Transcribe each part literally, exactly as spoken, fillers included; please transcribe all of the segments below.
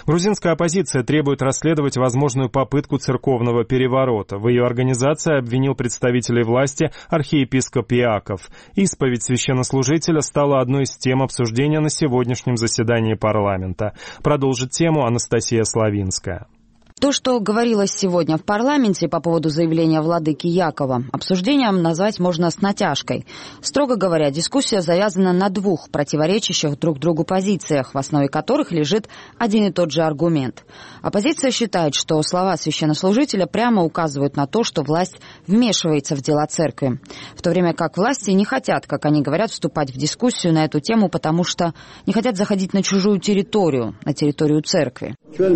Грузинская оппозиция требует расследовать возможную попытку церковного переворота. В ее организации обвинил представителей власти архиепископ Иаков. Исповедь священнослужителя стала одной из тем обсуждения на сегодняшнем заседании парламента. Продолжит тему Анастасия Славинская. То, что говорилось сегодня в парламенте по поводу заявления владыки Якова, обсуждением назвать можно с натяжкой. Строго говоря, дискуссия завязана на двух противоречащих друг другу позициях, в основе которых лежит один и тот же аргумент. Оппозиция считает, что слова священнослужителя прямо указывают на то, что власть вмешивается в дела церкви, в то время как власти не хотят, как они говорят, вступать в дискуссию на эту тему, потому что не хотят заходить на чужую территорию, на территорию церкви.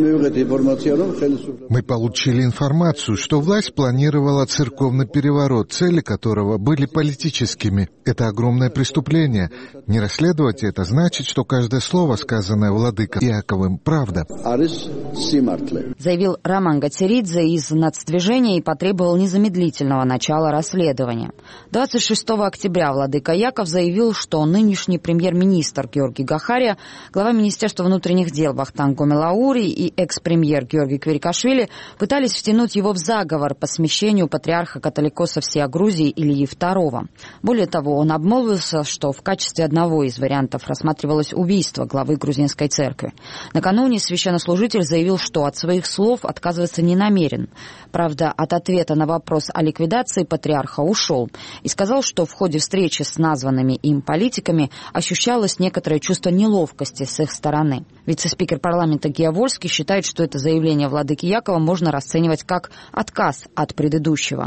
Мы получили информацию, что власть планировала церковный переворот, цели которого были политическими. Это огромное преступление. Не расследовать это значит, что каждое слово, сказанное владыкой Иаковым, правда. Заявил Роман Гацеридзе из нацдвижения и потребовал незамедлительного начала расследования. двадцать шестого октября владыка Яков заявил, что нынешний премьер-министр Георгий Гахария, глава Министерства внутренних дел Вахтанг Гомелаури и экс-премьер Георгий Кверикашвили пытались втянуть его в заговор по смещению патриарха католикосов всея Грузии Ильи второго. Более того, он обмолвился, что в качестве одного из вариантов рассматривалось убийство главы грузинской церкви. Накануне священнослужитель заявил, что от своих слов отказываться не намерен. Правда, от ответа на вопрос о ликвидации патриарха ушел и сказал, что в ходе встречи с названными им политиками ощущалось некоторое чувство неловкости с их стороны. Вице-спикер парламента Гия Вольский считает, что это заявление владыки Якова можно расценивать как отказ от предыдущего.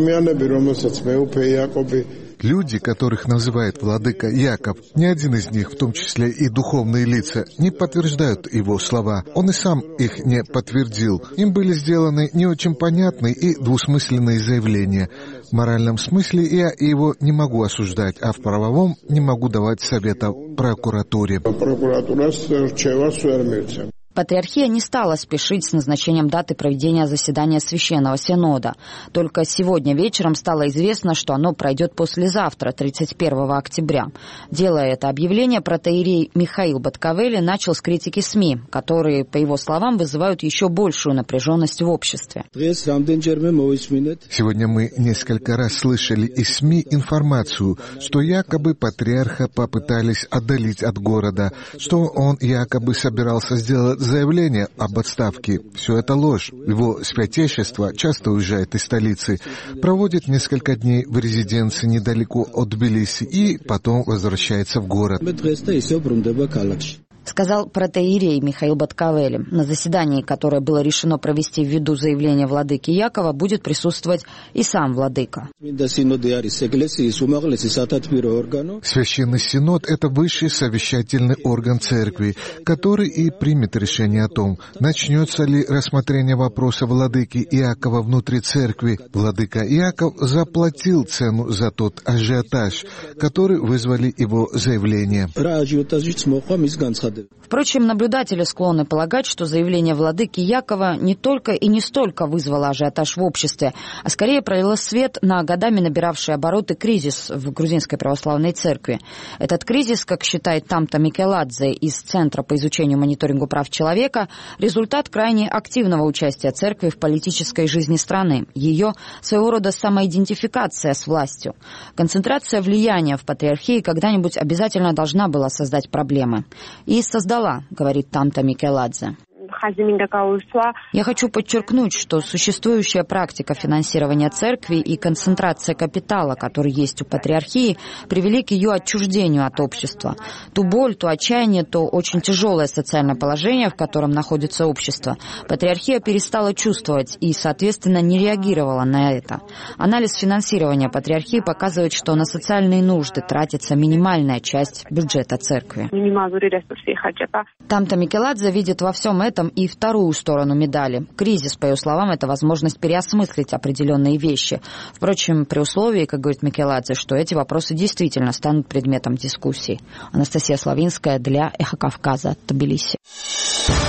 Люди, которых называет владыка Яков, ни один из них, в том числе и духовные лица, не подтверждают его слова. Он и сам их не подтвердил. Им были сделаны не очень понятные и двусмысленные заявления. В моральном смысле я его не могу осуждать, а в правовом не могу давать совета прокуратуре. Патриархия не стала спешить с назначением даты проведения заседания Священного Синода. Только сегодня вечером стало известно, что оно пройдет послезавтра, тридцать первого октября. Делая это объявление, протоиерей Михаил Баткавели начал с критики СМИ, которые, по его словам, вызывают еще большую напряженность в обществе. Сегодня мы несколько раз слышали из СМИ информацию, что якобы патриарха попытались отдалить от города, что он якобы собирался сделать заявление об отставке. Все это ложь. Его святейшество часто уезжает из столицы, проводит несколько дней в резиденции недалеко от Тбилиси и потом возвращается в город. Сказал протоиерей Михаил Баткавели. На заседании, которое было решено провести ввиду заявления владыки Якова, будет присутствовать и сам владыка. Священный Синод – это высший совещательный орган церкви, который и примет решение о том, начнется ли рассмотрение вопроса владыки Иакова внутри церкви. Владыка Иаков заплатил цену за тот ажиотаж, который вызвали его заявления. Впрочем, наблюдатели склонны полагать, что заявление владыки Якова не только и не столько вызвало ажиотаж в обществе, а скорее пролило свет на годами набиравший обороты кризис в грузинской православной церкви. Этот кризис, как считает Тамта Микеладзе из Центра по изучению и мониторингу прав человека, результат крайне активного участия церкви в политической жизни страны, ее своего рода самоидентификация с властью. Концентрация влияния в патриархии когда-нибудь обязательно должна была создать проблемы. И создала, говорит Тамта Микеладзе. Я хочу подчеркнуть, что существующая практика финансирования церкви и концентрация капитала, который есть у патриархии, привели к ее отчуждению от общества. Ту боль, то отчаяние, то очень тяжелое социальное положение, в котором находится общество, патриархия перестала чувствовать и, соответственно, не реагировала на это. Анализ финансирования патриархии показывает, что на социальные нужды тратится минимальная часть бюджета церкви. Тамта Микеладзе видит во всем этом и вторую сторону медали. Кризис, по ее словам, это возможность переосмыслить определенные вещи. Впрочем, при условии, как говорит Микеладзе, что эти вопросы действительно станут предметом дискуссий. Анастасия Славинская для Эхо Кавказа, Тбилиси.